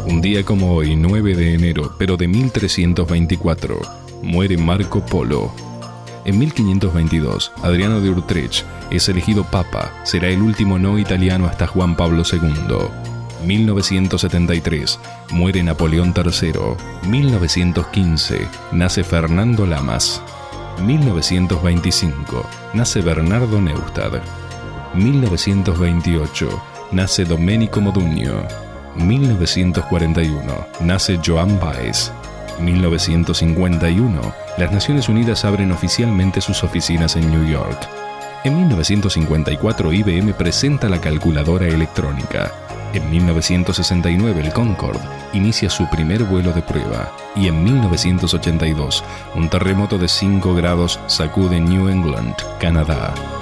Un día como hoy, 9 de enero, pero de 1324, muere Marco Polo. En 1522, Adriano de Utrecht es elegido papa. Será el último no italiano hasta Juan Pablo II. 1973, muere Napoleón III. 1915, nace Fernando Lamas. 1925, nace Bernardo Neustadt. 1928, nace Domenico Modugno. 1941, nace Joan Baez. 1951, las Naciones Unidas abren oficialmente sus oficinas en New York. En 1954, IBM presenta la calculadora electrónica. En 1969, el Concorde inicia su primer vuelo de prueba. Y en 1982, un terremoto de 5 grados sacude New England, Canadá.